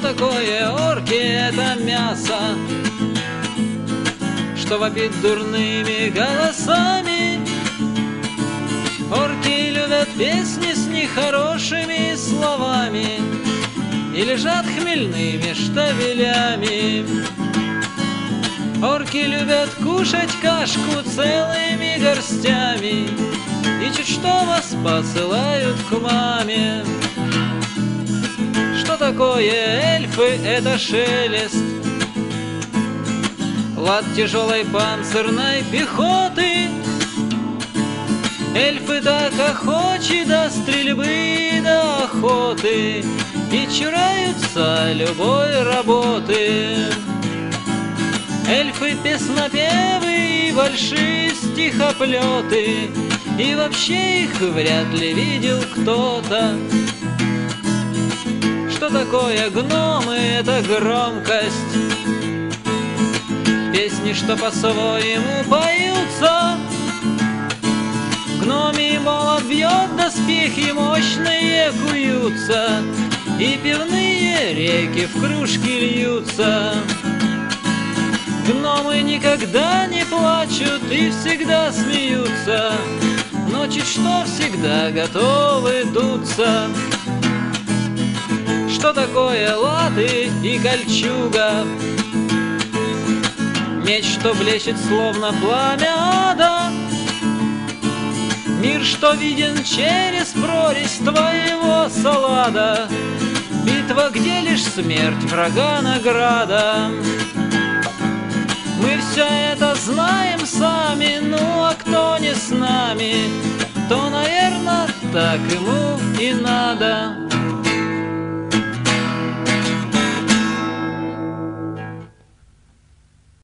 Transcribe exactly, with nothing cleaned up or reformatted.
такое орки? Это мясо, что вопит дурными голосами. Орки любят песни с нехорошими словами и лежат хмельными штабелями. Орки любят кушать кашку целыми горстями и чуть что вас посылают к маме. Что такое эльфы? Это шелест лад тяжелой панцирной пехоты. Эльфы так охочи до стрельбы, до охоты и чураются любой работы. Эльфы песнопевы и большие стихоплеты, и вообще их вряд ли видел кто-то. Что такое гномы? Это громкость, песни, что по-своему поются. Гномий молот бьет, доспехи мощные куются, и пивные реки в кружки льются. Гномы никогда не плачут и всегда смеются, но чуть что всегда готовы дуться. Что такое латы и кольчуга? Меч, что блещет словно пламя ада. Мир, что виден через прорезь твоего салада. Битва, где лишь смерть врага награда. Мы все это знаем сами, ну а кто не с нами, то, наверное, так ему и надо.